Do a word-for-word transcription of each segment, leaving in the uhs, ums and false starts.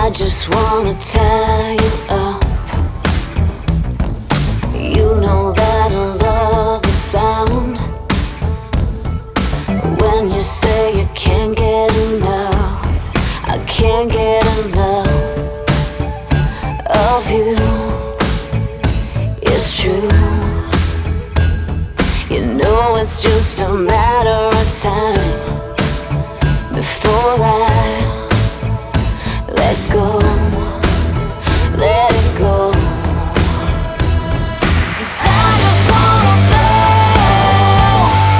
I just wanna tie you up. You know that I love the sound when you say you can't get enough. I can't get enough of you. It's true. You know it's just a matter of time before I let go, let it go. 'Cause I just wanna blow.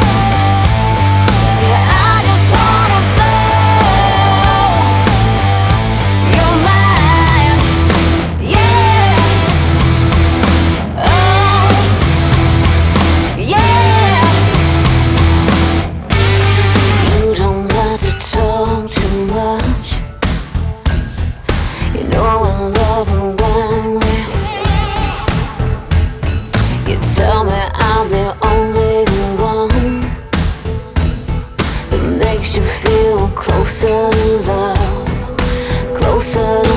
Yeah, I just wanna blow your mind. Yeah. Oh. Yeah. You don't have to talk too much. You know I love it when we. You tell me I'm the only one that makes you feel closer to love, closer to